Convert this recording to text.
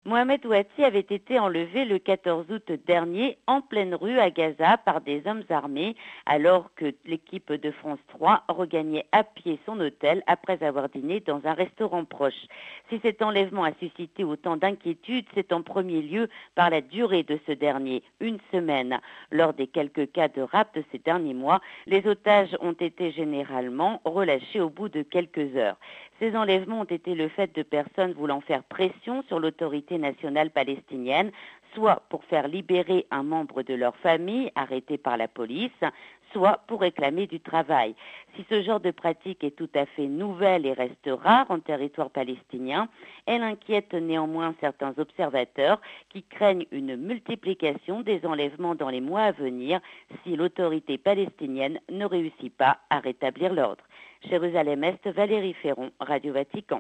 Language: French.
Mohamed Ouati avait été enlevé le 14 août dernier en pleine rue à Gaza par des hommes armés alors que l'équipe de France 3 regagnait à pied son hôtel après avoir dîné dans un restaurant proche. Si cet enlèvement a suscité autant d'inquiétudes, c'est en premier lieu par la durée de ce dernier, une semaine. Lors des quelques cas de rapt de ces derniers mois, les otages ont été généralement relâchés au bout de quelques heures. Ces enlèvements ont été le fait de personnes voulant faire pression sur l'autorité nationale palestinienne, soit pour faire libérer un membre de leur famille arrêté par la police, soit pour réclamer du travail. Si ce genre de pratique est tout à fait nouvelle et reste rare en territoire palestinien, elle inquiète néanmoins certains observateurs qui craignent une multiplication des enlèvements dans les mois à venir si l'autorité palestinienne ne réussit pas à rétablir l'ordre. Jérusalem-Est, Valérie Ferron, Radio Vatican.